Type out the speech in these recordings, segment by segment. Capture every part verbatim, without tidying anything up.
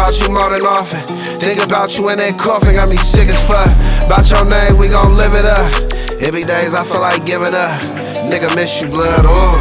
about you more than often. Think about you in that coffin, got me sick as fuck. About your name, we gon' live it up. It be days I feel like giving up. Nigga, miss you, blood, ooh.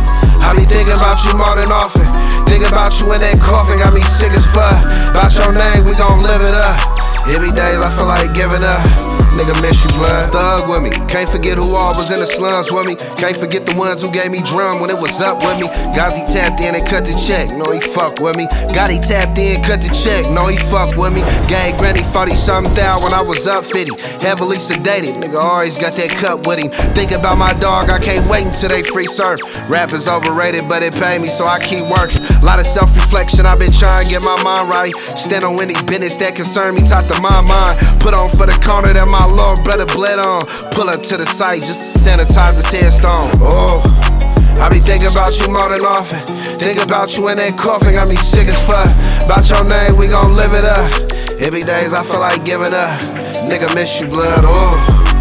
I be thinking about you more than often. Think about you in that coffin, got me sick as fuck. About your name, we gon' live it up. It be days I feel like giving up. Nigga, miss you, blood. Thug with me. Can't forget who all was in the slums with me. Can't forget the ones who gave me drum when it was up with me. Gazi tapped in and cut the check. No, he fuck with me. Gotti tapped in, cut the check. No, he fuck with me. Gave Granny forty something thousand when I was up fifty. Heavily sedated. Nigga always got that cut with him. Think about my dog, I can't wait until they free surf. Rap is overrated, but it pay me, so I keep working. Lot of self-reflection, I've been trying to get my mind right. Stand on any business that concern me, talk to my mind. Put on for the corner that my Lord brother bled on. Pull up to the site, just sanitize his headstone. Oh, I be thinking about you more than often. Think about you in that coffin, got me sick as fuck. About your name, we gon' live it up. It be days I feel like giving up. Nigga, miss you, blood, oh.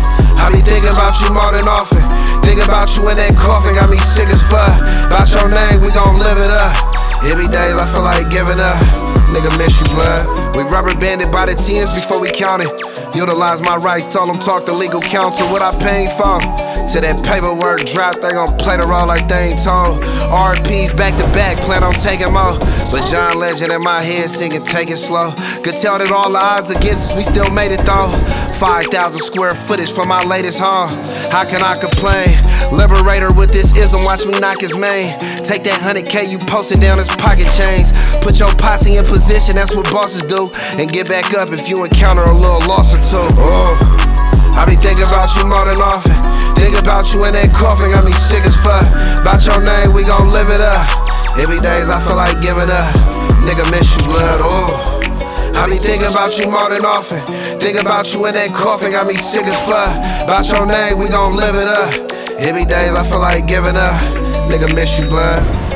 I be thinking about you more than often. Think about you in that coffin, got me sick as fuck. About your name, we gon' live it up. It be days I feel like giving up. Nigga, miss you, blood. We rubber banded by the tens before we count it. Utilize my rights, tell them talk to legal counsel. What I paying for? Till that paperwork drop, they gon' play the role like they ain't told. R Ps back to back, plan on taking more. But John Legend in my head singing, take it slow. Could tell that all the odds against us, we still made it though. five thousand square footage for my latest home. How can I complain? Liberator with this ism, watch me knock his main. Take that one hundred K you posted down his pocket chains. Put your posse in position, that's what bosses do. And get back up if you encounter a little loss or two. Oh, I be thinking about you more than often. Think about you in that coffin, got me sick as fuck. About your name, we gon' live it up. It be days I feel like giving up. Nigga, miss you, blood, oh. I be thinking about you more than often. Think about you in that coffin, got me sick as fuck. About your name, we gon' live it up. It be days I feel like giving up. Nigga, miss you, blood.